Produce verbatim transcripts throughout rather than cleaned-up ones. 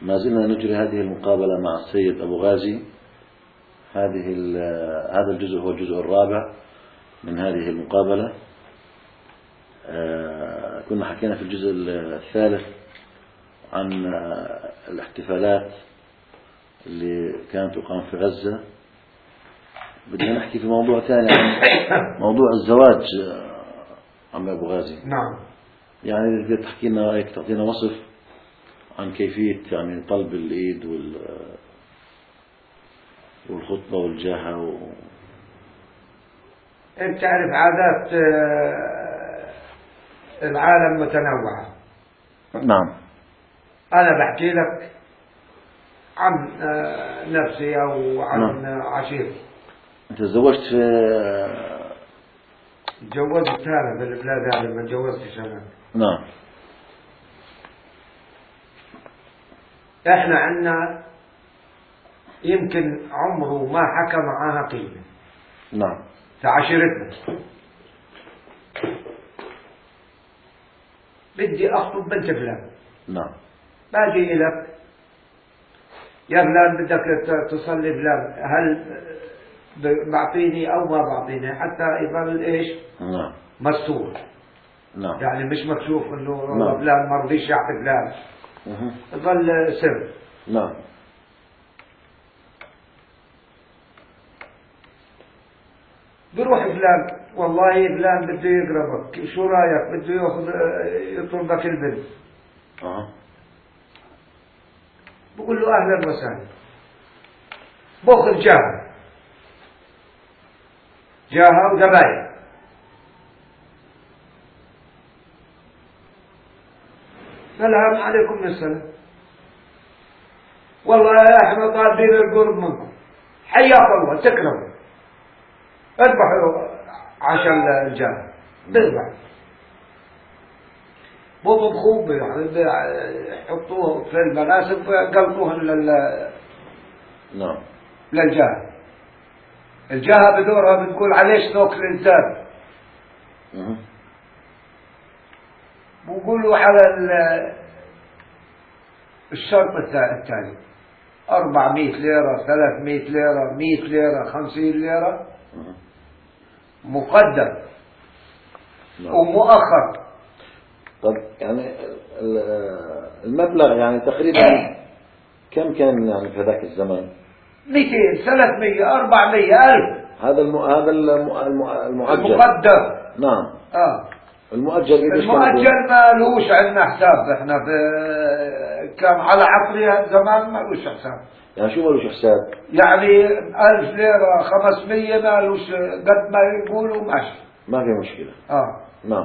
ما زلنا نجري هذه المقابلة مع السيد أبو غازي. هذه هذا الجزء هو الجزء الرابع من هذه المقابلة. آه كنا حكينا في الجزء الثالث عن الاحتفالات اللي كانت تقام في غزة. بدنا نحكي في موضوع ثاني عن موضوع الزواج. عم أبو غازي، نعم، يعني بدك تحكي لنا رأيك، تعطينا وصف عن كيفية يعني طلب الإيد وال والخطبة والجاهة و... أنت تعرف عادات العالم متنوعة. نعم. أنا بحكي لك عن نفسي أو عن نعم. عشيرتي. أنت تزوجت في تجوزت هنا في البلاد هذه، ما تجوزتش هنا. نعم. إحنا عندنا يمكن عمره ما حكى معانا قيمة. نعم. في عشيرتنا بدي أخطب بنت فلان. نعم. باجي إلك يا فلان بدك تصلي فلان، هل بعطيني أو ما بعطيني، حتى يظل إيش؟ نعم. مستور. نعم. يعني مش مكشوف إنه نعم. فلان ما رضيش يعطي فلان، يظل سر. نعم. بروح فلان، والله فلان بده يقربك، شو رايك؟ بده ياخذ يطلبك البنت. أه. بقول له اهلا وسهلا، باخذ جاهه جاهه وزباين. سلام عليكم السلام، والله احنا طالبين القرب منكم، حياك الله، تكرموا، اذبحوا عشان الجاه، بذبح بطبخوه، يحطوه في المناسب قلطوهن لل نعم. للجاه. الجاه بدورها بتقول عليه شوك الانسان. أه. بقولوا على الشرط الثاني أربعمائة ليرة، ثلاثمائة ليرة، مائة ليرة، خمسين ليرة أه. مقدم. نعم. ومؤخر. طب يعني المبلغ يعني تقريبا كم كان يعني في ذاك الزمان؟ مئتين، ثلاثمائة، أربعمائة، ألف. هذا الم... هذا الم... الم... المؤجل. المقدم. نعم. اه المؤجل قديش كان؟ المؤجل ما لهوش عندنا حساب. احنا في كان على عقلي زمان ما لهوش حساب. يعني شو مالوش حساب؟ يعني ألف ليرة، خمسمية ما لهوش، قد ما يقولوا ماشي، ما في مشكلة. اه نعم.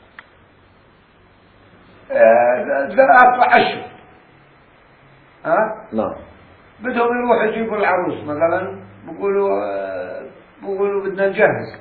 ثلاث أشهر. ها؟ نعم. بدهم يروحوا يجيبوا العروس مثلا، بقولوا بقولوا بدنا نجهز،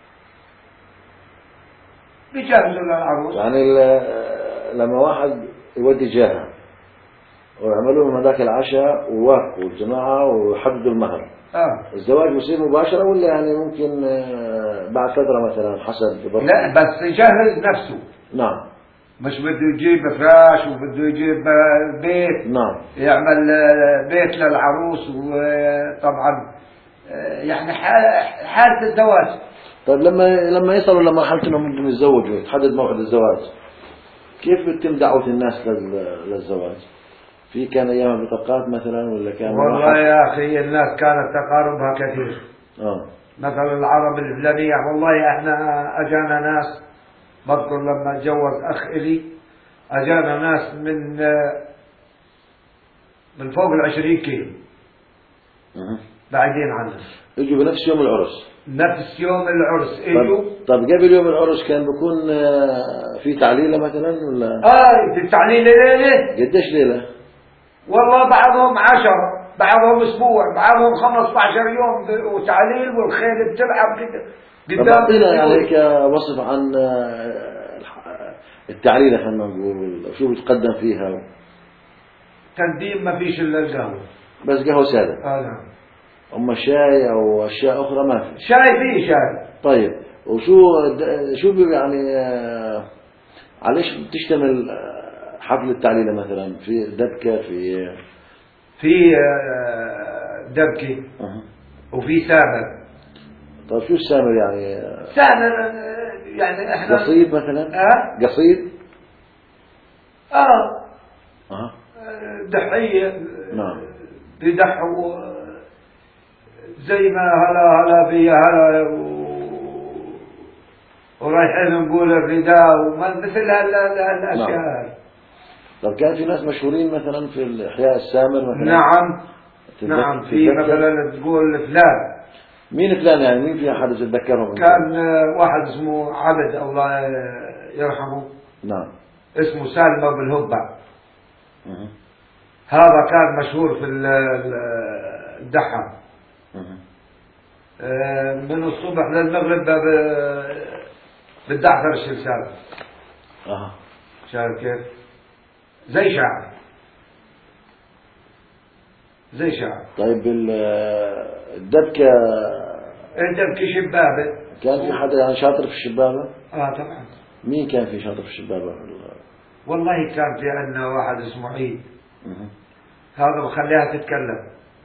بيجهزوا للعروس. يعني لما واحد يودي جاهة ويعملوا لهم هذاك العشاء ووافقوا الجماعة ويحددوا المهر، اه الزواج بيصير مباشرة ولا يعني ممكن بعد فترة مثلا حسب؟ لا، بس يجهز نفسه. نعم. مش بده يجيب فراش وبده يجيب بيت. نعم. يعمل بيت للعروس، وطبعا يعني حالة الزواج. طيب لما لما يصلوا لمرحلة انهم بدهم يتزوجوا يتحدد موعد الزواج، كيف بتتم دعوة الناس للزواج؟ في كان ايام بطاقات مثلا ولا كان؟ والله يا اخي الناس كانت تقاربها كثير. اه مثلا العرب الفلانية، والله احنا اجانا ناس، بذكر لما اتجوز اخ الي اجانا ناس من من فوق العشرين كيلو أه. بعيدين عنا، اجوا بنفس يوم العرس. نفس يوم العرس اجوا. طب, طب قبل يوم العرس كان بيكون في تعليلة مثلا ولا؟ اه في التعليل ليلة. قديش ليلة؟ والله بعضهم عشر، بعضهم اسبوع، بعضهم خمسة عشر يوم وتعليل، والخيل بتلعب كده قدام. طب يعني هيك وصف عن التعليلة، خلينا نقول شو بتقدم فيها؟ تقديم ما فيش الا القهوة بس قهوة سادة. اه نعم. اما شاي او اشياء اخرى ما في؟ شاي فيه شاي. طيب وشو شو يعني عليش بتشتمل حفل التعليلة مثلا في دبكة في في آه، دبكة أه. وفي سامر. طيب شو السامر يعني؟ سامر آه، يعني احنا قصيد مثلا؟ اه قصيد؟ اه أه. دحية نعم. بيدحوا زي ما هلا هلا بيا هلا و... ورايحين نقول الرداء وما مثل هالاشياء. نعم. طب كان في ناس مشهورين مثلا في الإحياء السامر مثلا؟ نعم تتذك... نعم في مثلا تقول فلان. مين فلان يعني؟ مين في أحد يتذكرهم؟ كان واحد اسمه عبد الله يرحمه. نعم. اسمه سالم أبو الهبة. أه. هذا كان مشهور في الدحم. من الصبح للمغرب بالدعثر الشلسال. اه شايف كيف؟ زي شاعر زي شاعر. طيب الدبكة الدبكة شبابة. كان في حدا يعني شاطر في الشبابة؟ اه طبعا. مين كان في شاطر في الشبابة؟ والله كان في عندنا واحد اسمه عيد. هذا بخليها تتكلم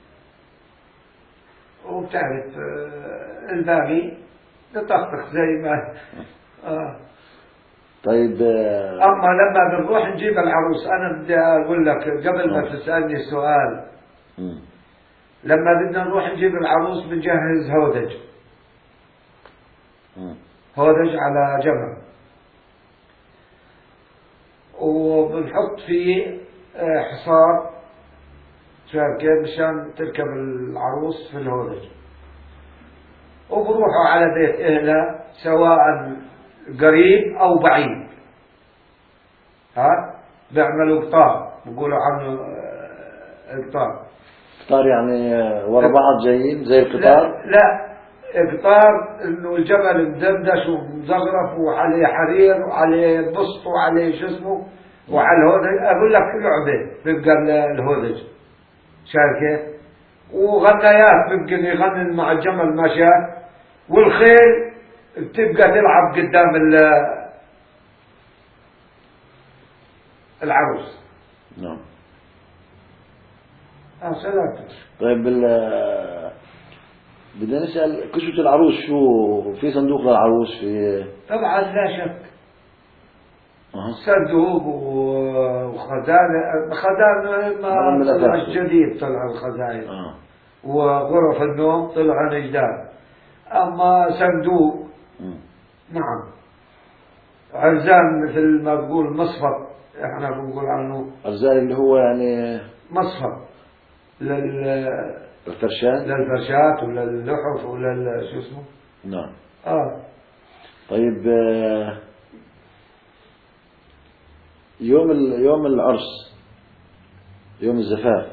وبتعرف الباقي نطقطق زي ما آه. طيب آه. أما لما بنروح نجيب العروس أنا بدي أقول لك قبل ما آه. تسألني السؤال. م. لما بدنا نروح نجيب العروس بنجهز هودج. م. هودج على جمل وبنحط فيه حصار شايف كيف مشان تركب العروس في الهودج. وبروحوا على بيت أهلها سواء قريب أو بعيد. ها بيعملوا قطار بيقولوا عنه قطار. قطار يعني ورا بعض جايين زي القطار؟ لا, لا قطار انه الجبل مدندش ومزغرف وعليه حرير وعليه بسط وعليه شو اسمه وعلى الهودج. اقول لك لعبه بيبقى الهودج شايف كيف؟ وغنايات بيبقى يغنن مع الجمل ماشية والخيل بتبقى تلعب قدام العروس. نعم. اه سلامتك. طيب بال بدنا نسأل كسوة العروس شو في صندوق للعروس في؟ طبعا لا شك. أه. صندوق وخزانة. خزانة ما طلع جديد طلع الخزائن. أه. وغرف النوم طلع جداد. أما صندوق م. نعم. عرزان مثل ما بقول مصفر احنا بنقول عنه عرزان اللي هو يعني مصفر لل الفرشات للفرشات ولا اللحف ولا شو اسمه. نعم. اه طيب يوم يوم العرس يوم الزفاف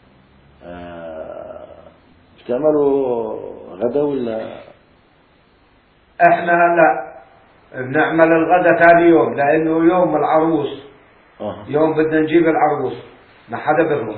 بتعملوا غدا ولا؟ احنا لا بنعمل الغدا ثاني يوم لانه يوم العروس. آه. يوم بدنا نجيب العروس ما حدا بيغلط.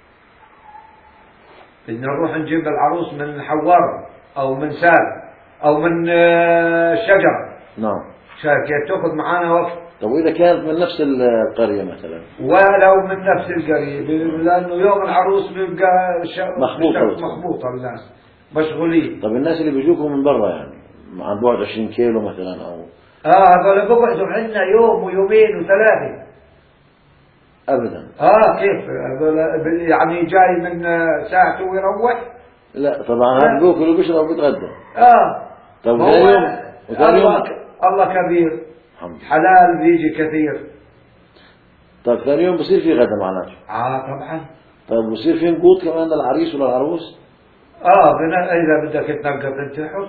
بدنا نروح نجيب العروس من حوار او من سال او من شجر. نعم. شايف كيف تاخذ معانا وقت. طب واذا كانت من نفس القرية مثلا؟ ولو من نفس القرية لانه يوم العروس بيبقى مخبوطة مخبوطة الناس مشغولين. طب الناس اللي بيجوكم من برا يعني عن بعد عشرين كيلو مثلا او اه هذول بقعدوا عندنا يوم ويومين وثلاثة ابدا. اه كيف هذول يعني جاي من ساعته ويروح؟ لا طبعا هذا بياكل وبيشرب وبيتغدى. اه طب ثاني يوم وثاني الله يوم ك... الله كبير الحمد لله. حلال بيجي كثير. طيب ثاني يوم بصير في غدا معناته؟ اه طبعا. طيب بصير في نقود كمان للعريس وللعروس؟ اه بنا... اذا بدك تنقط انت حر.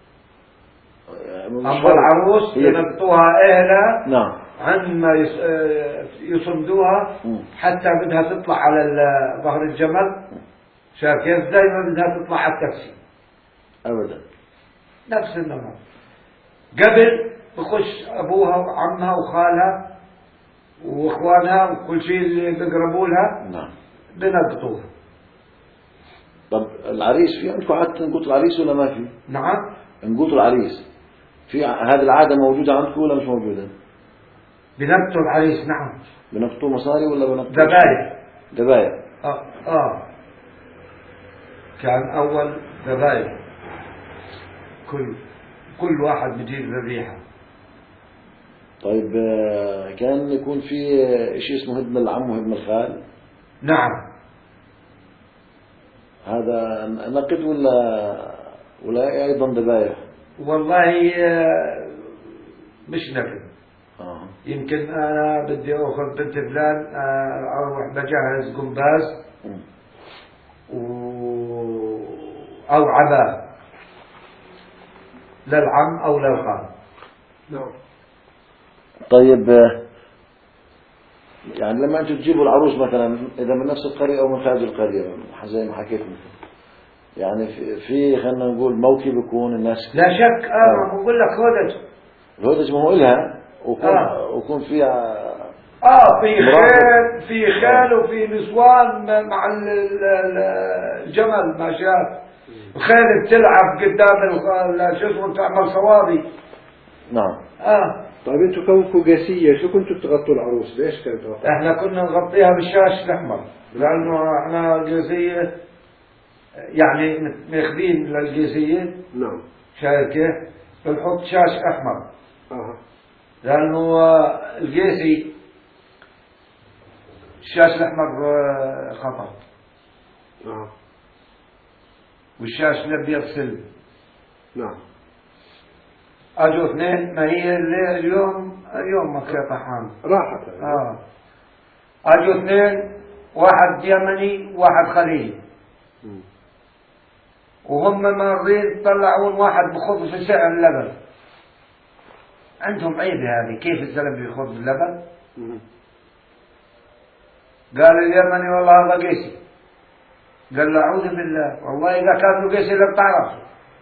اما العروس ينقطوها اهلها. نعم. عندما يص... يصمدوها حتى بدها تطلع على ظهر الجمل. شايف كيف دائما بدها تطلع على التاكسي. ابدا. نفس النظام. قبل بخش ابوها وعمها وخالها واخوانها وكل شيء اللي بيقربوا لها. نعم. بنقطوها. طب العريس في عندكم عادة نقوط العريس ولا ما في؟ نعم. نقوط العريس في هذه العادة موجودة عندكم ولا مش موجودة؟ بنبتوا العريس. نعم. بنبتوا مصاري ولا بنبتوا ذبايح؟ ذبايح. آه آه كان أول ذبايح، كل كل واحد بيجيب ذبيحة. طيب كان يكون في شيء اسمه هدم العم وهدم الخال؟ نعم. هذا نقد ولا ولا أيضا ذبايح؟ والله مش نقد. آه. يمكن أنا بدي أخذ بنت فلان، أروح بجهز قنباز و... أو عباء للعم أو للخال. نعم. طيب يعني لما أنتم تجيبوا العروس مثلا إذا من نفس القرية أو من خارج القرية زي ما حكيت مثلا، يعني في, في خلينا نقول موكب يكون الناس لا شك. آه بقول لك هودج. الهودج ما هو إلها ويكون آه. ويكون فيها آه في خيل، في خيل وفي نسوان مع الجمل ما شاف. الخيل بتلعب قدام شو اسمه تعمل صوابي. نعم. آه. طيب انتوا كونكم قاسية شو كنتوا تغطوا العروس؟ ليش كانت تغطوا؟ احنا كنا نغطيها بالشاش الأحمر، لأنه احنا القاسية يعني ماخذين للقاسية. نعم. شايف كيف؟ بنحط شاش أحمر. آه. لأنه القاسي الشاش الأحمر خطر. آه. والشاش الأبيض سلم. نعم. أجوا اثنين، ما هي اليوم اليوم ما كيف حام راحت. آه أجوا اثنين، واحد يمني وواحد خليجي، وهم مارين طلعون واحد بخض في سعر اللبن. عندهم عيب هذه، كيف الزلمة بيخض اللبن؟ قال اليمني والله هذا قيسي. قال له أعوذ بالله، والله إذا كان له قيسي لم تعرف،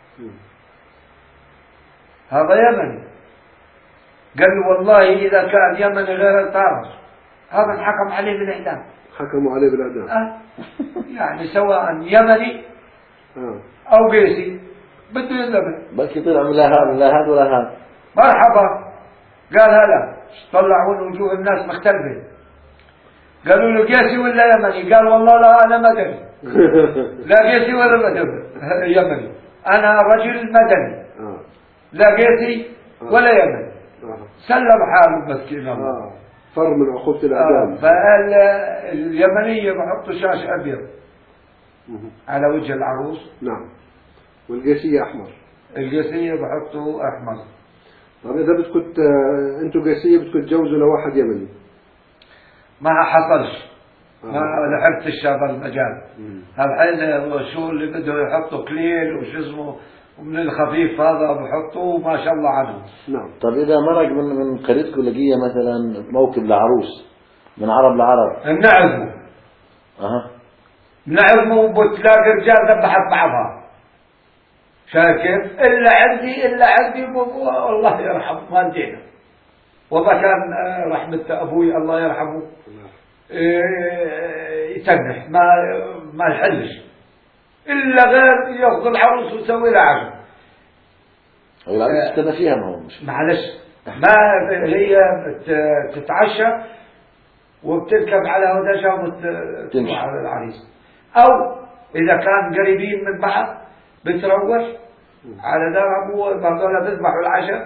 هذا يمني. قال له والله إذا كان يمني غير الطارس هذا انحكم عليه بالإعدام. حكموا عليه بالإعدام. أه؟ يعني سواء يمني آه. أو قيسي بده يذبح. بلكي طلع من لا هذا لا هذا ولا هذا. مرحبا. قال هلا طلعون وجوه الناس مختلفة. قالوا له قيسي ولا يمني؟ قال والله لا أنا مدني. لا قيسي ولا مدني يمني، أنا رجل مدني. آه. لا قيسي ولا يمني. آه. سلم حاله مسكين الله. آه. فر من عقوبة الإعدام. آه. فقال اليمنية بحطوا شاش أبيض على وجه العروس. نعم. والقاسية أحمر. القاسية بحطوا أحمر. طب إذا بدكم أنتوا قاسية بدكم تجوزوا لواحد يمني؟ ما حصلش. آه. ما لحقت الشاب المجال. هالحين شو اللي بده يحطوا كليل وشو اسمه ومن الخفيف هذا بحطوه ما شاء الله عنه. نعم. طب إذا مرق من من قريتكم لقية مثلا موكب لعروس من عرب لعرب بنعزمه. أها. بنعزمه وبتلاقي رجال ذبحت بعضها. شايف كيف؟ إلا عندي إلا عندي الله يرحمه والدينا. والله كان رحمة أبوي الله يرحمه يتنح ما ما يحلش إلا غير يأخذ العروس ويسوي لها عشاء. العروس استنى فيها ما هو مش معلش ما هي تتعشى وبتركب على هودجها وتمشي على العريس، أو إذا كان قريبين من بعض بتروح على دار أبوه هذول بيذبحوا العشاء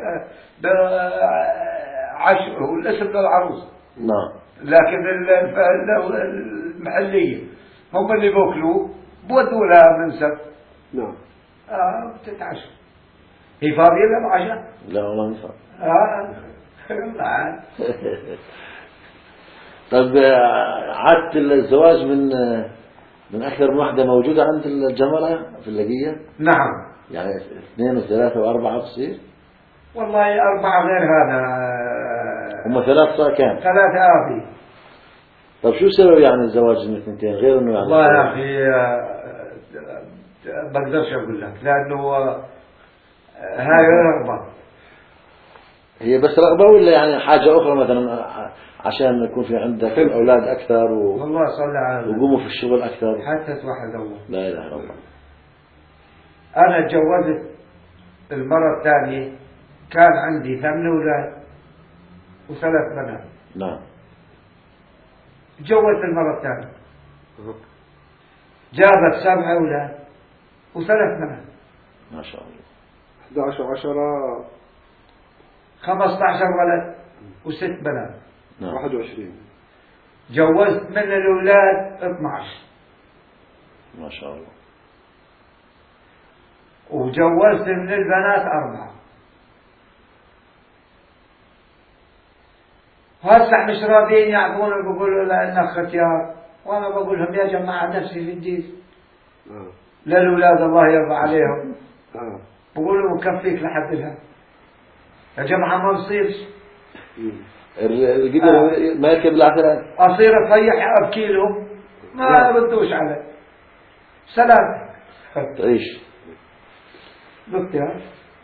عشاء والاسم للعروس. نعم. لكن المحلية هم اللي بوكلوه بودوا لها منسف. نعم. آه بتتعشى. هي فاضية للعشاء؟ لا والله مش آه لا. طب عادة الزواج من من أكثر من واحدة موجودة عند الجمرة في اللقية؟ نعم. يعني اثنين وثلاثة وأربعة بصير؟ والله أربعة غير هذا. هم ثلاث صار كام؟ ثلاثة آخي. طب شو سبب يعني الزواج من اثنتين غير إنه يعني؟ والله يا أخي بقدرش أقول لك، لأنه هاي رغبة. هي بس رغبة ولا يعني حاجة أخرى مثلا عشان يكون في عندك أولاد أكثر و... والله صلى على وقوموا في الشغل أكثر؟ حتى واحد الله. لا إله إلا الله. أنا تجوزت المرة الثانية كان عندي ثمن أولاد وثلاث بنات. نعم. تجوزت المرة الثانية جابت سبع أولاد وثلاث بنات. ما شاء الله. أحد عشر عشرة خمسة عشر ولد وست بنات. نعم. واحد وعشرين. جوزت من الأولاد اثني عشر. ما شاء الله. وجوزت من البنات أربعة. هسه مش راضيين يعطونا، بيقولوا لنا ختيار، وأنا بقول لهم يا جماعة نفسي في الدين آه. للأولاد الله يرضى عليهم. آه. بقولوا مكفيك لحد الآن يا جماعة، ما نصيرش القدر آه. ما يركب العثرات، أصير أطيح أبكي لهم ما ردوش علي. سلام تعيش. قلت يا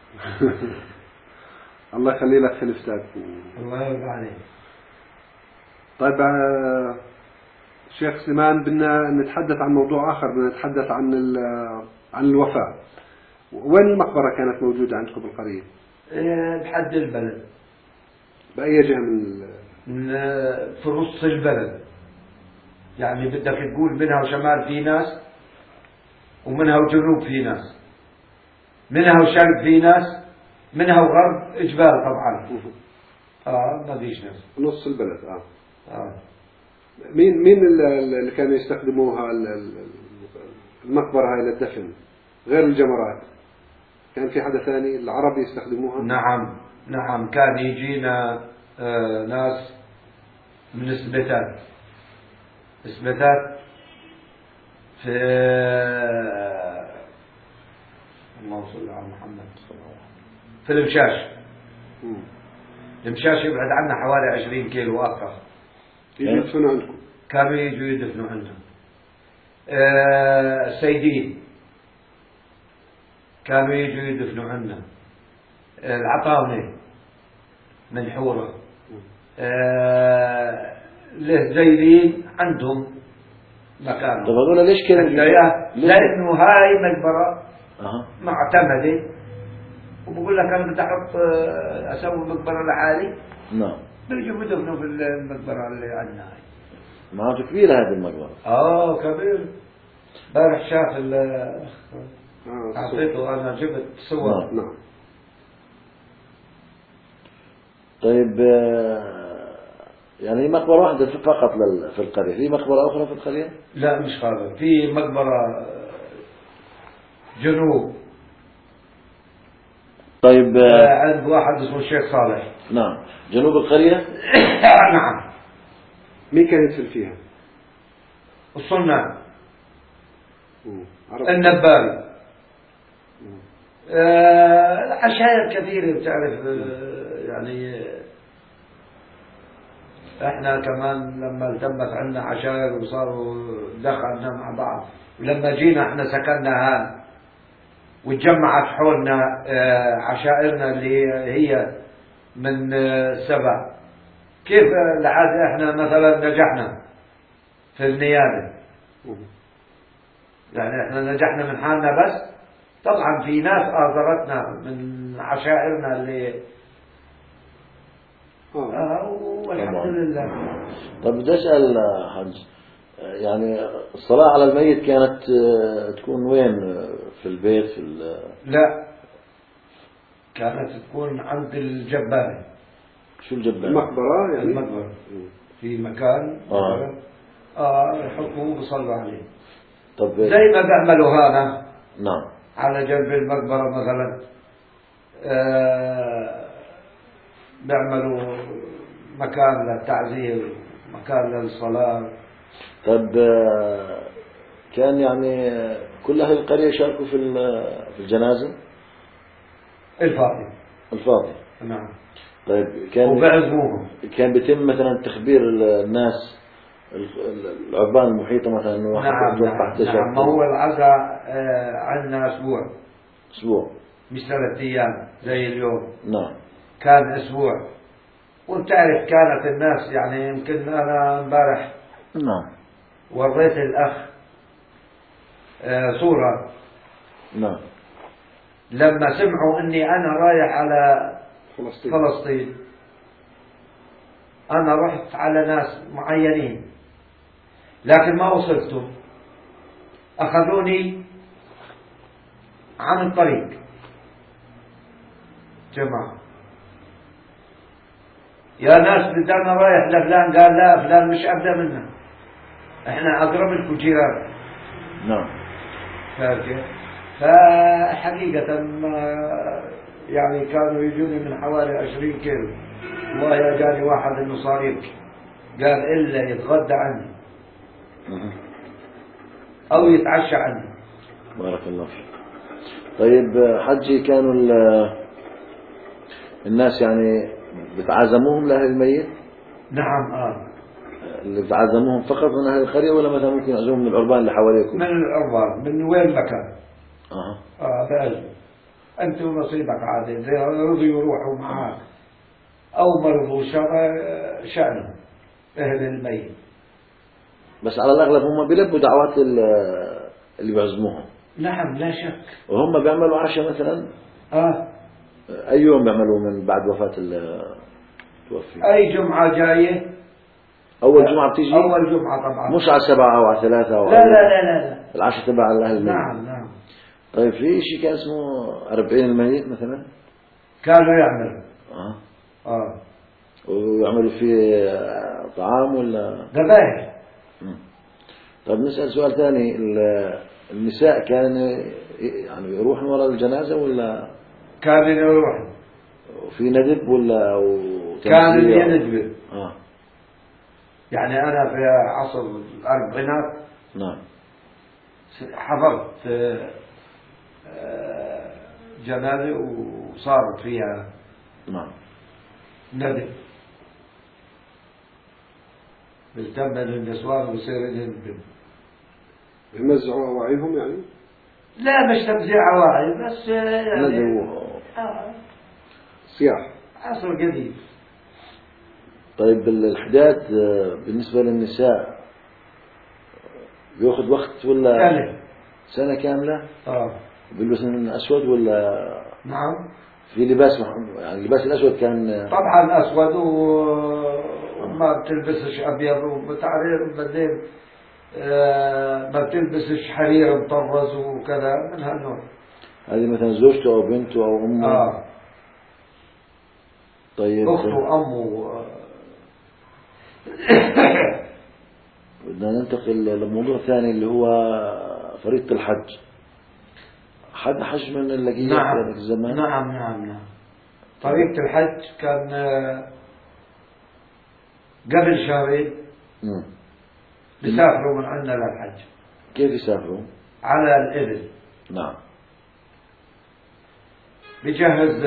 الله يخلي لك خليفتك. الله يرضى عليك. طيب آه، شيخ سليمان، بدنا نتحدث عن موضوع آخر، بدنا نتحدث عن عن الوفاة. وين المقبرة كانت موجودة عندكم بالقرية؟ إيه، بحد البلد. بأي جهة من ال... من في نص البلد، يعني بدك تقول منها وشمال في ناس، ومنها وجنوب في ناس، منها وشرق في ناس، منها وغرب إجبال طبعا. آه ما فيش ناس. نص البلد. آه. آه. مين مين اللي كانوا يستخدموها المقبرة هاي للدفن غير الجمرات؟ كان في حدا ثاني العرب يستخدموها؟ نعم نعم، كان يجينا آه ناس من إثباتات إثباتات في اللهم صل على محمد في المشاش. مم. المشاش يبعد عنا حوالي عشرين كيلو أكثر. يجوا يدفنوا عندكم؟ كانوا يجوا يدفنوا عندنا. آه سيدين كانوا يجوا يدفنوا عندنا. آه العطاونة من حورة. آه الهزيلين عندهم مكان. طب هذول ليش كانوا؟ لأنه هاي مقبرة أه. معتمدة، وبقول لك أنا بدي أحط أسوي مقبرة لحالي. نعم. بيجوا بدفنوا في المقبرة اللي عندنا هاي. معناته كبيرة هذه المقبرة. آه كبير. بارح شاف ال آه أعطيته أنا جبت صور. نعم. نعم. طيب يعني مقبرة واحدة فقط في القرية، في مقبرة أخرى في القرية؟ لا مش هذا، في مقبرة جنوب. طيب عند واحد اسمه الشيخ صالح. نعم. جنوب القرية؟ نعم. مين كان يدفن فيها؟ الصناع. النبال. آه عشائر كثيرة بتعرف. آه يعني احنا كمان لما التمت عندنا عشائر وصاروا دخلنا مع بعض، ولما جينا احنا سكننا هان وتجمعت حولنا آه عشائرنا اللي هي من آه سبع. كيف العادة احنا مثلا نجحنا في النيابة، يعني احنا نجحنا من حالنا، بس طبعا في ناس آذرتنا من عشائرنا اللي آه والحمد لله. طب بدي أسأل حج، يعني الصلاة على الميت كانت تكون وين؟ في البيت في ال... لا، كانت تكون عند الجبانة. شو الجبانة؟ المقبرة يعني؟ المقبرة في مكان آه. آه يحطوه بيصلوا عليه. طب زي ما بيعملوا هذا. نعم. على جنب المقبرة مثلا آه بيعملوا مكان للتعزية، مكان للصلاة. طب كان يعني كل أهل القرية شاركوا في في الجنازة؟ الفاضي. الفاضي. نعم. طيب كان وبعزموهم. كان بيتم مثلا تخبير الناس العربان المحيطة مثلا انه واحد نعم نعم, نعم. ما هو العزاء آه عندنا اسبوع. اسبوع مش ثلاث ايام زي اليوم. نعم. كان اسبوع. وبتعرف كانت الناس يعني يمكن انا امبارح نعم وريت الاخ آه صورة. نعم. لما سمعوا اني انا رايح على فلسطين, فلسطين أنا رحت على ناس معينين لكن ما وصلتهم، أخذوني عن الطريق جماعة، يا ناس بدي أنا رايح لفلان، قال لا فلان مش أبدا منا، إحنا أقرب لكم جيران. نعم. فاكر؟ فحقيقة يعني كانوا يجوني من حوالي عشرين كيلو، والله أجاني واحد إنه صار يبكي، قال إلا يتغدى عني أو يتعشى عني. بارك الله فيك. طيب حجي، كانوا الناس يعني بتعازموهم لأهل الميت؟ نعم. آه اللي بتعازموهم فقط من أهل القرية، ولا مثلا ممكن يعزموهم من العربان اللي حواليكم؟ من العربان، من وين ما كان. آه آه بأجل أنت ونصيبك عادي، زي رضوا يروحوا معك أو مرضوا شأنهم أهل الميت. بس على الأغلب هم بيلبوا دعوات اللي بيعزموهم. نعم لا شك. وهم بيعملوا عشاء مثلا؟ آه أي يوم بيعملوا من بعد وفاة المتوفي؟ أي جمعة جاية. أول جمعة بتيجي؟ أول جمعة طبعا، مش على سبعة أو على ثلاثة أو لا لا لا لا, لا. العشاء تبع أهل الميت. نعم نعم. طيب في شيء كان اسمه أربعين الميت مثلا؟ كانوا يعملوا. آه آه ويعملوا فيه طعام ولا ذبائح. طيب نسأل سؤال ثاني، النساء كان يعني يروحن وراء الجنازة ولا كانوا يروحوا في ندب ولا كانوا يندبوا؟ آه يعني أنا في عصر الأربعينات نعم حضرت جنازة وصارت فيها نعم ندب، بالتمن النسوان ويصير يندب. يمزعوا أواعيهم يعني؟ لا مش تمزيع أواعي، بس يعني آه. صياح عصر جديد. طيب الحداد بالنسبة للنساء بيأخذ وقت ولا سنة سنة كاملة؟ آه بيلبسن أسود ولا؟ نعم. في لباس يعني اللباس الأسود كان طبعا أسود وما بتلبسش أبيض، وبتعرف بعدين آه ما بتلبسش حرير مطرز وكذا من هالنوع. هذه مثلا زوجته أو بنته أو أمه؟ آه طيب أخته أمه. بدنا ننتقل لموضوع ثاني اللي هو فريضة الحج. حد حج من اللقية في نعم. ذلك الزمان؟ نعم نعم نعم. طريقة الحج كان قبل شهرين بيسافروا من عندنا للحج. كيف يسافروا؟ على الإبل. نعم. بيجهز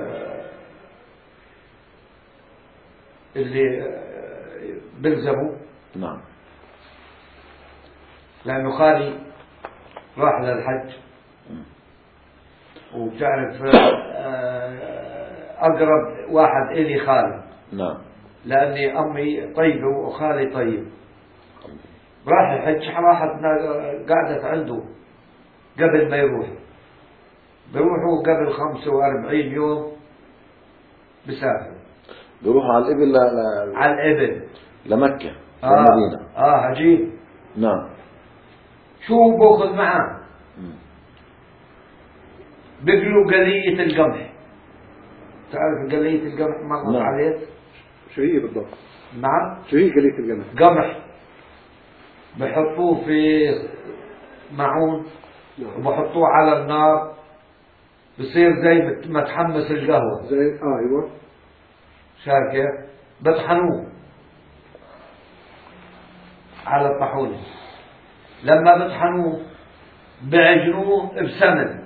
اللي بلزموا. نعم. لأنه خالي راح للحج، وبتعرف أقرب واحد إلي خالي. نعم. لأني أمي طيبة وخالي طيب. راح الحج، راحت قعدت عنده قبل ما يروح. بيروحوا قبل خمسة وأربعين يوم بسافر. بيروحوا على الإبل ل... ل... على الإبل لمكة آه. المدينة. آه عجيب. نعم. شو بأخذ معاه؟ بيقلوا قلية القمح. تعرف قلية القمح مرت نعم. عليك؟ شو هي بالضبط؟ نعم. شو هي قلية القمح؟ قمح بحطوه في معون نعم. وبحطوه على النار، بصير زي ما تحمس القهوة. زي آه أيوة. شايف كيف؟ بطحنوه على الطحونة. لما بطحنوه بعجنوه بسمن.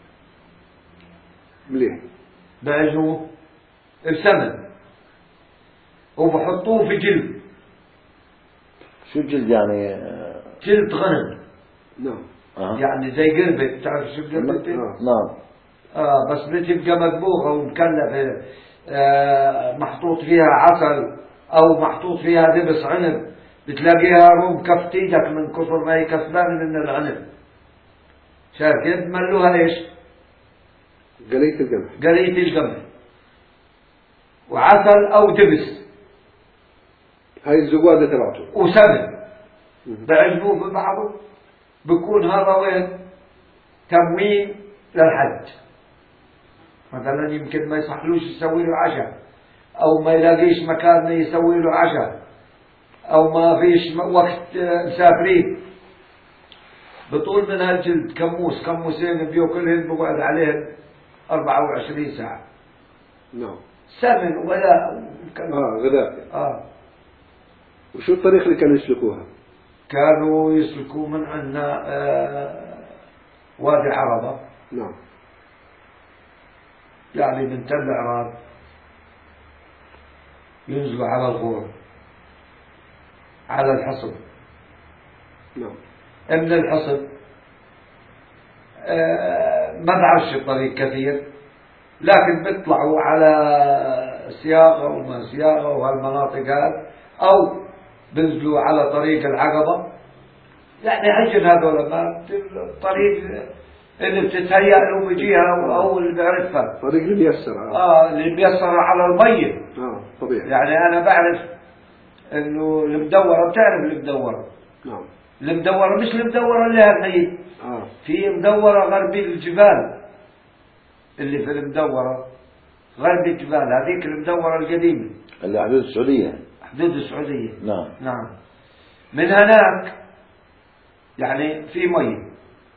مليح. بعجنوه بسمن وبحطوه في جلد. شو الجلد يعني؟ جلد غنم. نعم. آه. يعني زي قربة. تعرف شو قربة؟ آه. نعم. آه بس بتبقى مدبوغة ومكلفة، آه محطوط فيها عسل أو محطوط فيها دبس عنب، بتلاقيها روم كفت ايدك من كثر ما هي كسبانة من العنب. شايف كيف؟ ملوها ايش؟ قلية القمح. قلية القمح وعسل أو دبس. هاي الزوادة تبعته وسنة بعجبوه ببعضه، بيكون هذا وين تموين للحج. مثلا يمكن ما يصحلوش يسوي له عشاء، أو ما يلاقيش مكان يسوي له عشاء، أو ما فيش وقت مسافرين، بطول من هالجلد كموس كموسين بيوكلهن بقعد عليهن أربعة وعشرين ساعة. نعم. سمن ولا اه غذاء. اه. وشو الطريق اللي كانوا يسلكوها؟ كانوا يسلكوا من عندنا آه وادي العربة. نعم. يعني من تل عراد ينزلوا على الغور على الحصن. نعم. من الحصن آه ما بعرفش الطريق كثير، لكن بيطلعوا على سياقة وما سياقة وهالمناطق هذه، أو بنزلوا على طريق العقبة. يعني عجل هذول ما الطريق اللي بتتهيأ له بيجيها أو اللي بيعرفها. طريق الميسر. آه. آه اللي ميسر على المية. آه طبيعي. يعني أنا بعرف إنه المدورة، بتعرف المدورة؟ نعم. المدورة مش المدورة اللي هالحين. آه. في مدورة غربي الجبال، اللي في المدورة غربي الجبال، هذيك المدورة القديمة اللي حدود السعودية. حدود السعودية. نعم. نعم. من هناك يعني في مي،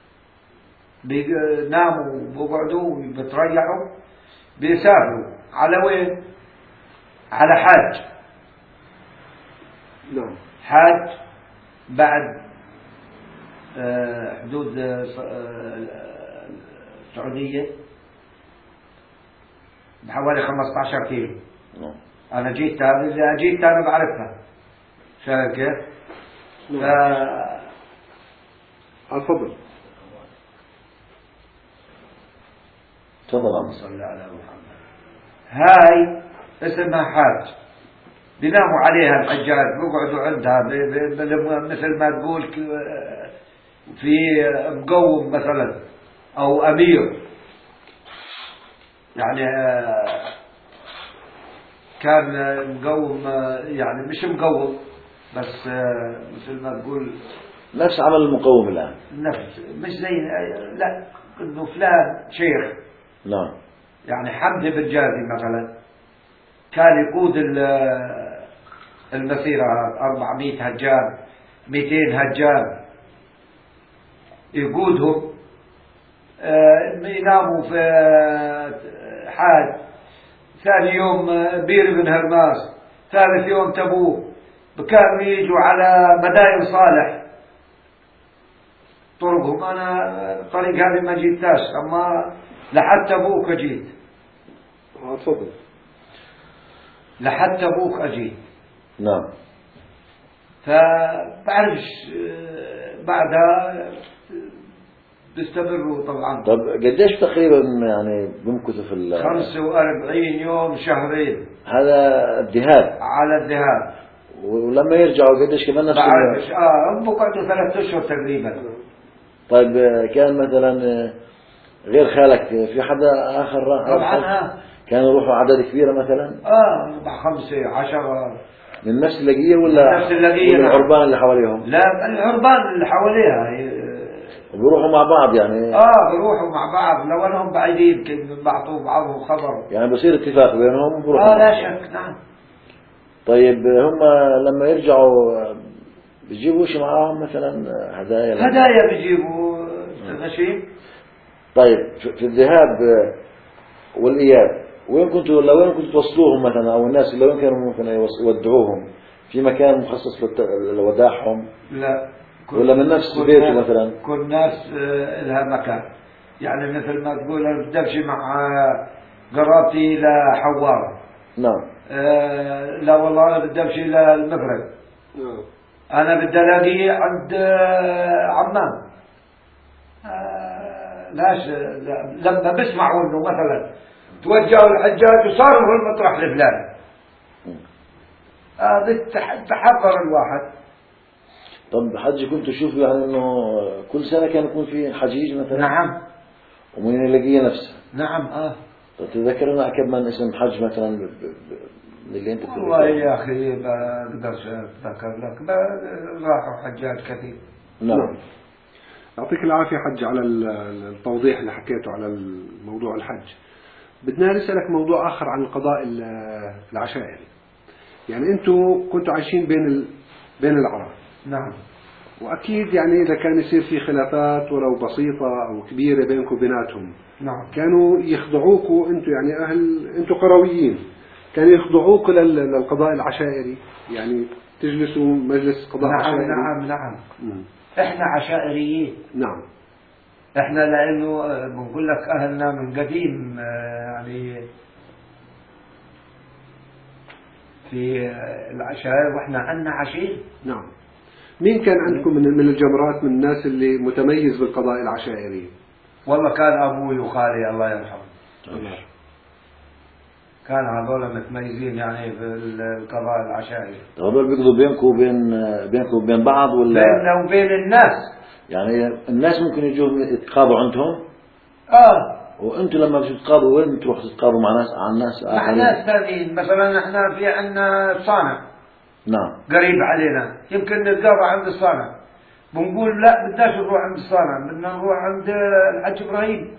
بيناموا وبيقعدوا وبيتريحوا، بيسافروا على وين؟ على حاج. نعم. حاج بعد حدود السعودية بحوالي خمسة عشر كيلو. نعم. أنا جيت هذه اللي جيت أنا بعرفها. شايف كيف؟ ف... الفضل. تفضل عم. صلى على محمد. هاي اسمها حاج، بيناموا عليها الحجاج، بيقعدوا عندها ب... ب... ب... مثل ما تقول في مقوم مثلا أو أمير، يعني كان مقوم، يعني مش مقوم بس مثل ما تقول نفس عمل المقوم الآن. نفس، مش زي لا انه فلان شيخ. نعم. يعني حمد بن جازي مثلا كان يقود المسيرة أربعمائة هجان مئتين هجان، يقودهم يناموا في حاج، ثاني يوم بير بن هرماس، ثالث يوم تبوك. كانوا يجوا على مداين صالح طرقهم. أنا الطريق هذه ما جيتاش، أما لحد تبوك أجيت. تفضل. لحد تبوك أجيت. نعم. فبعرفش بعدها بيستمروا طبعا. طب قديش تقريبا يعني بمكثوا في ال خمسة وأربعين يوم، شهرين. هذا الذهاب. على الذهاب. ولما يرجعوا قديش كمان نفس بعرفش. اه هم بقعدوا ثلاثة أشهر تقريبا. طيب كان مثلا غير خالك في حدا آخر راح؟ طبعا. آه. كانوا يروحوا عدد كبيرة مثلا؟ اه أربعة خمسة عشرة. من نفس اللقية ولا نفس اللقية؟ من العربان اللي حواليهم؟ لا العربان اللي حواليها. بيروحوا مع بعض يعني؟ اه بيروحوا مع بعض، لو انهم بعيدين كذا بعطوا بعضهم خبر. يعني بصير اتفاق بينهم بيروحوا. اه لا شك. نعم. طيب هم لما يرجعوا بيجيبوا شيء معاهم مثلا هدايا؟ هدايا بيجيبوا ماشي. طيب في الذهاب والإياب وين كنتوا، لو وين كنتوا توصلوهم مثلا، او الناس اللي وين كانوا ممكن يودعوهم؟ في مكان مخصص لوداعهم؟ لا. ولا من نفس بيته مثلا؟ كل ناس لها مكان. يعني مثل ما تقول انا بدي امشي مع قرابتي لحوار. نعم. آه لا والله انا بدي امشي للمفرق. نعم. انا بدي الاقيه عند عمان. آه لاش لما بيسمعوا انه مثلا توجهوا الحجاج وصاروا في المطرح الفلاني، هذا آه تحضر الواحد. طب حج كنت تشوفوا يعني انه كل سنة كان يكون في حجيج مثلا؟ نعم. ومن اللاقية نفسها؟ نعم. اه تتذكرنا كم من اسم حج مثلا اللي أنت والله بتقول. يا أخي ما أقدرش أتذكر لك، ما راحوا حجاج كثير. نعم. يعطيك العافية حج على التوضيح اللي حكيته على الموضوع الحج. بدنا نسألك موضوع آخر عن القضاء العشائري. يعني أنتم كنتوا عايشين بين ال... بين العرب. نعم. وأكيد يعني إذا كان يصير في خلافات ولو بسيطة أو كبيرة بينكم وبيناتهم، نعم. كانوا يخضعوكوا أنتم يعني أهل أنتم قرويين، كانوا يخضعوكوا لل... للقضاء العشائري، يعني تجلسوا مجلس قضاء نعم عشائري. نعم نعم. مم. إحنا عشائريين. نعم. إحنا لأنه بنقول لك أهلنا من قديم يعني في العشائر، وإحنا عندنا عشير. نعم. مين كان عندكم من من الجمرات من الناس اللي متميز بالقضاء العشائري؟ والله كان أبوي وخالي الله يرحمه. الله. كان هذول متميزين يعني في القضاء العشائري. هذول بيقضوا بينكم وبين بينكم وبين بعض ولا؟ بيننا وبين الناس. يعني الناس ممكن يجوا يتقاضوا عندهم. آه. وأنتوا لما بتجوا تتقاضوا وين بتروحوا تتقاضوا مع ناس عن ناس مع آخرين؟ ناس ثانيين، مثلا احنا في عندنا صانع. نعم. قريب علينا، يمكن نتقاضى عند الصانع. بنقول لا بدناش نروح عند الصانع، بدنا نروح عند الحج إبراهيم،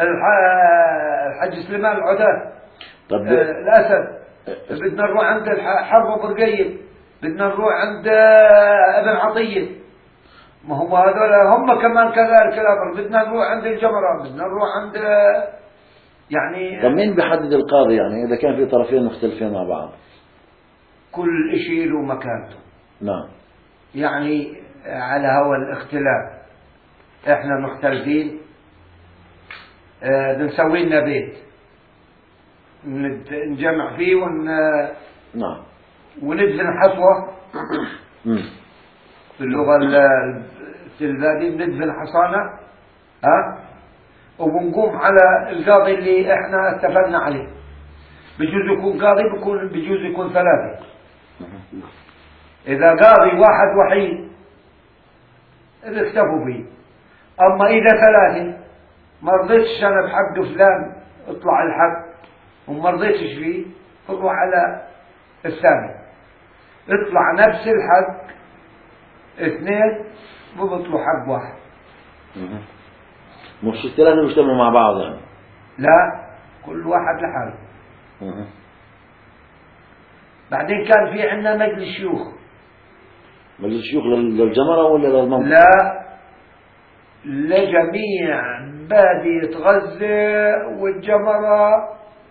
الحج سليمان العداد. طب آه الأسد. بدنا نروح عند حرب برقية، بدنا نروح عند ابن عطية. ما هم هذول هم كمان كذلك الأمر. بدنا نروح عند الجمرة، بدنا نروح عند يعني. طب مين بيحدد القاضي يعني إذا كان في طرفين مختلفين مع بعض؟ كل شيء له مكانته. نعم. يعني على هوا الاختلاف احنا مختلفين، اه بنسوي لنا بيت نجمع فيه ون نعم. وندفن حصوة باللغة التلفادي، بندفن حصانة ها، وبنقوم على القاضي اللي احنا اتفقنا عليه. بجوز يكون قاضي، بيكون بجوز يكون ثلاثة. إذا قاضي واحد وحيد اكتفوا به. أما إذا ثلاثة ما رضيتش أنا بحق فلان اطلع الحق وما رضيتش فيه، اروح على الثاني اطلع نفس الحق، اثنين ببطلوا حق واحد. مش الثلاثة بيجتمعوا مع بعض يعني؟ لا، كل واحد لحاله. بعدين كان في عندنا مجلس شيوخ. مجلس شيوخ للجمرة ولا للمنطقة؟ لا، لجميع بادية غزة والجمرة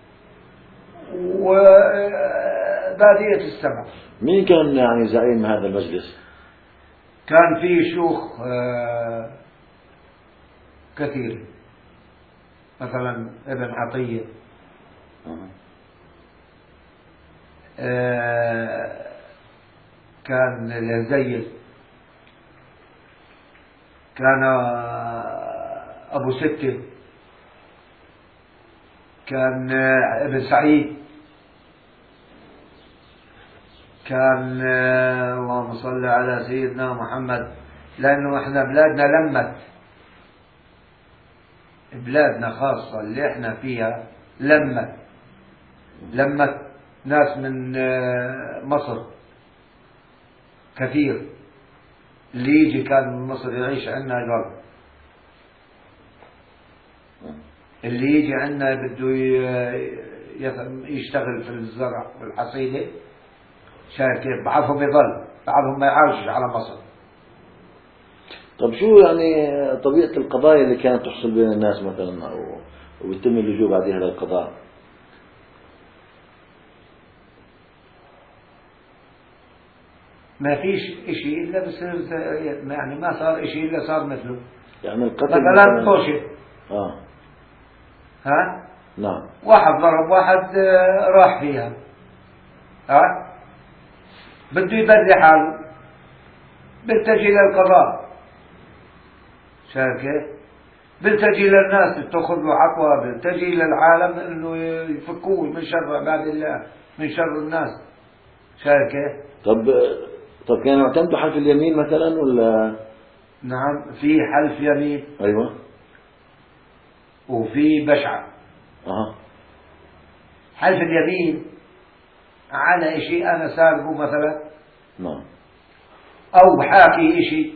وبادية السبع. مين كان يعني زعيم هذا المجلس؟ كان في شيوخ كثير، مثلا ابن عطية، كان الهزيل، كان أبو ستة، كان ابن سعيد، كان اللهم صل على سيدنا محمد. لأنه احنا بلادنا لمت، بلادنا خاصة اللي احنا فيها لمت لمت ناس من مصر كثير. اللي يجي كان من مصر يعيش عندنا قبل، اللي يجي عندنا بده يشتغل في الزرع والحصيدة، شايف كيف؟ بعضهم يظل، بعضهم ما يعايش على مصر. طب شو يعني طبيعة القضايا اللي كانت تحصل بين الناس مثلا ويتم اللجوء بعدها للقضاء؟ ما فيش إشي إلا بس يعني ما صار إشي إلا صار مثله. يعني القتل مثلا طوشة. آه. ها؟ نعم. واحد ضرب واحد راح فيها، ها؟ بده يبري حاله، بلتجي للقضاء، شايف كيف؟ بلتجي للناس تأخذ له عطوة، بلتجي للعالم إنه يفكوه من شر عباد الله، من شر الناس، شايف كيف؟ طب طب كانوا يعتمدوا حلف اليمين مثلا ولا؟ نعم، في حلف يمين. أيوة. وفي بشعة. أها. حلف اليمين على شيء أنا سارقه مثلا، نعم، أو حاكي شيء،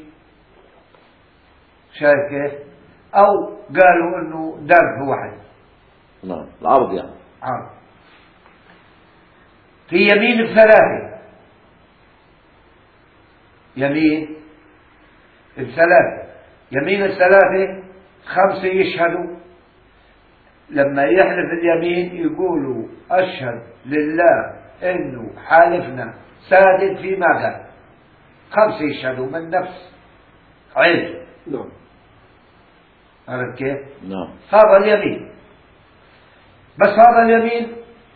شايف كيف؟ أو قالوا إنه درب واحد، نعم، العرض يعني. عرض. في يمين الثلاثة، يمين الثلاثة، يمين الثلاثة خمسة يشهدوا، لما يحلف اليمين يقولوا أشهد لله إنه حالفنا صادق فيما قال، خمسة يشهدوا من نفس علم. نعم. عرفت كيف؟ نعم. هذا اليمين. بس هذا اليمين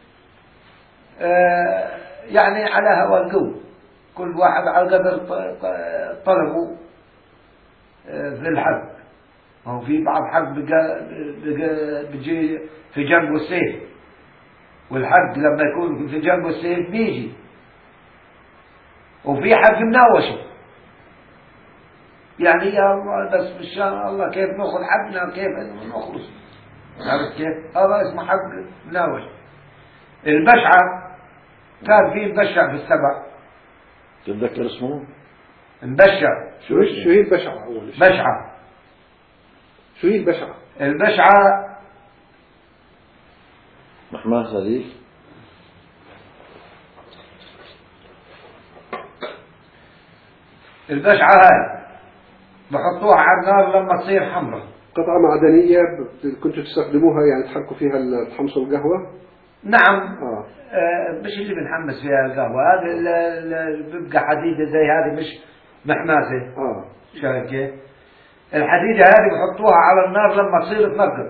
آه يعني على هوى القوة، كل واحد على قدر طلبه آه في الحق. هو في بعض حق بقى بقى بيجي في جنبه السيف، والحق لما يكون في جنبه السيف بيجي، وفي حق مناوشه، يعني يا الله بس بالشان الله كيف ناخذ حقنا، كيف نخلص. عرفت كيف؟ هذا اسمه حق مناوشه. البشعة كان في مبشع في السبع، تتذكر اسمه؟ مبشع. شو شو هي البشعة أول شيء؟ بشعة. شو هي البشعة؟ البشعة محمد هذيك البشعة هاي بحطوها على النار لما تصير حمراء. قطعة معدنية كنتوا تستخدموها يعني تحركوا فيها الحمص والقهوة؟ نعم. آه. آه مش اللي بنحمس فيها القهوة، هذا اللي بيبقى حديدة زي هذه، مش محماسة. آه. شايف كيف؟ الحديدة هذه بحطوها على النار لما تصير تنقط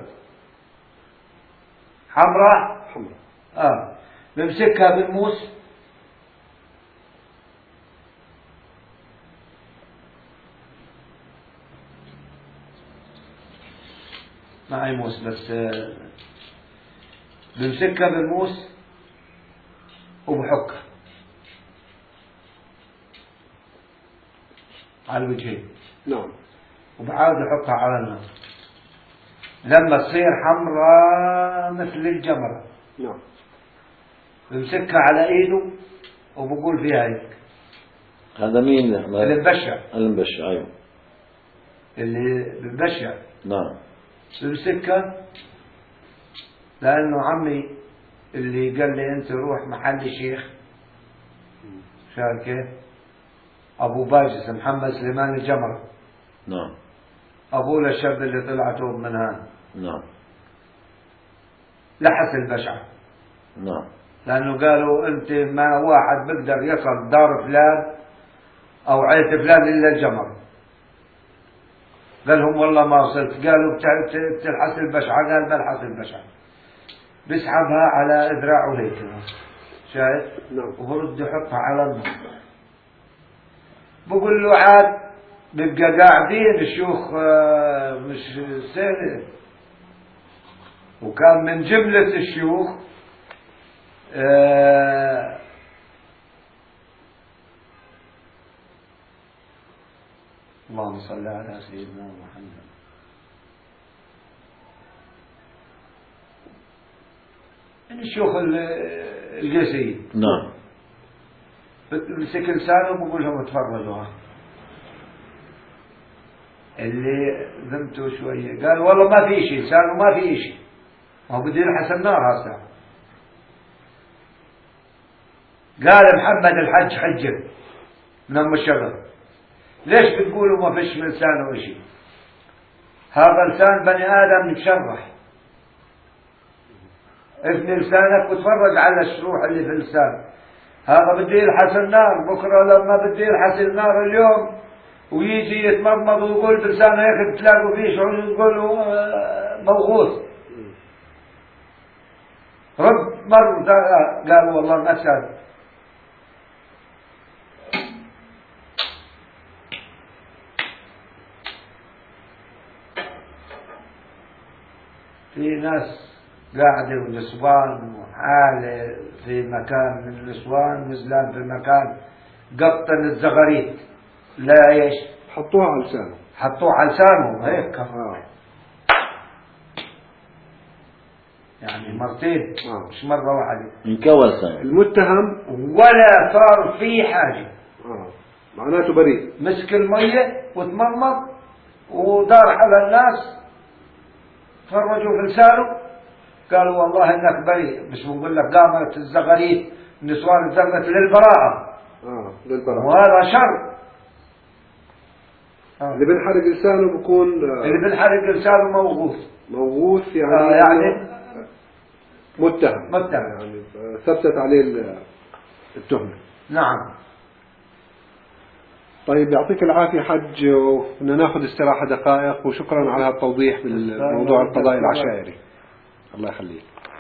حمراء. حمراء. اه بمسكها بالموس، معي موس بس آه بمسكها بالموس وبحكها على الوجهين. نعم. وبعاود يحطها على النار لما تصير حمراء مثل الجمرة. نعم. بمسكها على ايده وبقول فيها هيك. هذا مين؟ اللي مبشع. اللي مبشع، ايوه، اللي مبشع. نعم. بمسكها لانه عمي اللي قال لي انت روح محل الشيخ، شايف كيف؟ ابو باجس محمد سليمان الجمرة. نعم. ابوه للشاب اللي طلعته من هان. نعم. لحس البشعة. نعم. لانه قالوا انت ما واحد بيقدر يصل دار فلان او عيلة فلان الا الجمر. قال لهم والله ما وصلت. قالوا بتلحس البشعة. قال بلحس البشعة. بيسحبها على ذراعه هيك، شايف؟ نعم. وبرد يحطها على النار. بقول له عاد بيبقى قاعدين الشيوخ مش سنة، وكان من جملة الشيوخ آه اللهم صل على سيدنا محمد. من الشيوخ القيسيين. نعم. مسك لسانه بقول لهم اتفرجوا. اللي ذمته شوية قال والله ما في شيء، لسانه ما في شيء، ما هو بده يلحس النار هسه. قال محمد الحج حجر من ام الشجر، ليش بتقولوا ما فيش لسانه شيء؟ هذا لسان بني ادم متشرح. افني لسانك وتفرج على الشروح اللي في اللسان. هذا بده يلحس النار، بكره لما بده يلحس النار اليوم ويجي يتمضمض ويقول بلسانه هيك بتلاقوا فيه شعور يقولوا موغوث. رد مر قال والله ما سال. في ناس قاعدة ونسوان وحالة في مكان من النسوان نزلان في مكان قطن الزغاريت. لا ايش؟ حطوها على لسانه. حطوه على لسانه هيك. آه. يعني مرتين آه. مش مرة واحدة. انكول سنة. المتهم ولا صار في حاجة. آه. معناته بريء. مسك المية وتمرمط ودار على الناس فرجوا في لسانه قالوا والله انك بريء، بس بنقول لك قامت الزغاريد النسوان اتزغت للبراءة. اه للبراءة. وهذا شر. آه. اللي بنحرق لسانه بكون آه اللي بنحرق لسانه موغوث. موغوث يعني آه يعني متهم. متهم يعني ثبتت عليه التهمة. نعم. طيب يعطيك العافية حج، وبدنا ناخذ استراحة دقائق، وشكرا على هالتوضيح بالموضوع القضاء العشائري. الله يخليك.